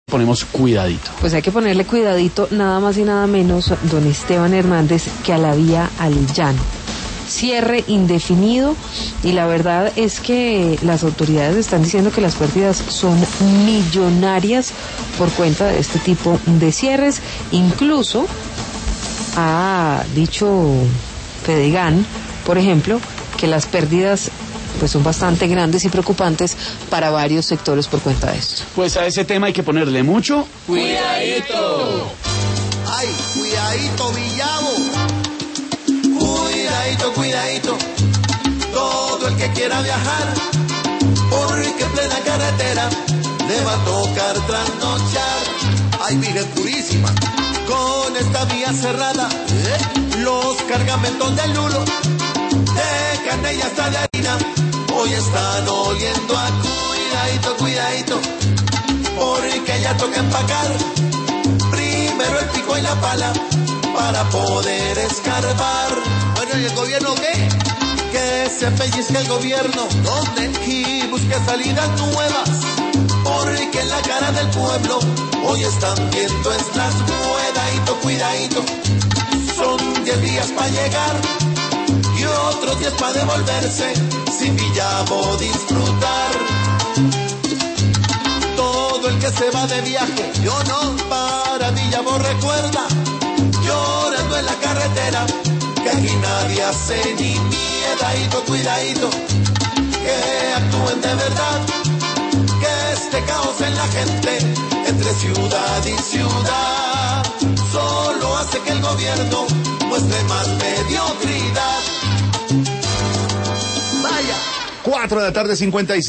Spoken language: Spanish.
ponemos cuidadito. Pues hay que ponerle cuidadito nada más y nada menos, don Esteban Hernández, que a la vía al llano. Cierre indefinido, y la verdad es que las autoridades están diciendo que las pérdidas son millonarias por cuenta de este tipo de cierres. Incluso ha dicho Fedegan, por ejemplo, que las pérdidas pues son bastante grandes y preocupantes para varios sectores por cuenta de esto. Pues a ese tema hay que ponerle mucho cuidadito. Ay, cuidadito, Villavo. Cuidadito, cuidadito. Todo el que quiera viajar, porque en plena carretera le va a tocar trasnochar. Ay, Virgen Purísima, con esta vía cerrada, los cargamentos del lulo, de carne y hasta de harina, hoy están oliendo a cuidadito, cuidadito, porque ya toca empacar primero el pico y la pala para poder escarbar. Bueno, ¿y el gobierno qué? Que se pellizque el gobierno, ¿dónde? Y busque salidas nuevas, porque en la cara del pueblo hoy están viendo estas cuidadito, cuidadito. Son 10 días para llegar y otros 10 para devolverse, sin Villavo disfrutar. Todo el que se va de viaje, yo no, para Villavo recuerda, llorando en la carretera, que aquí nadie hace ni miedadito, cuidadito, que actúen de verdad, que este caos en la gente, entre ciudad y ciudad, solo hace que el gobierno muestre más mediocridad. Vaya. 4 de la tarde, 56.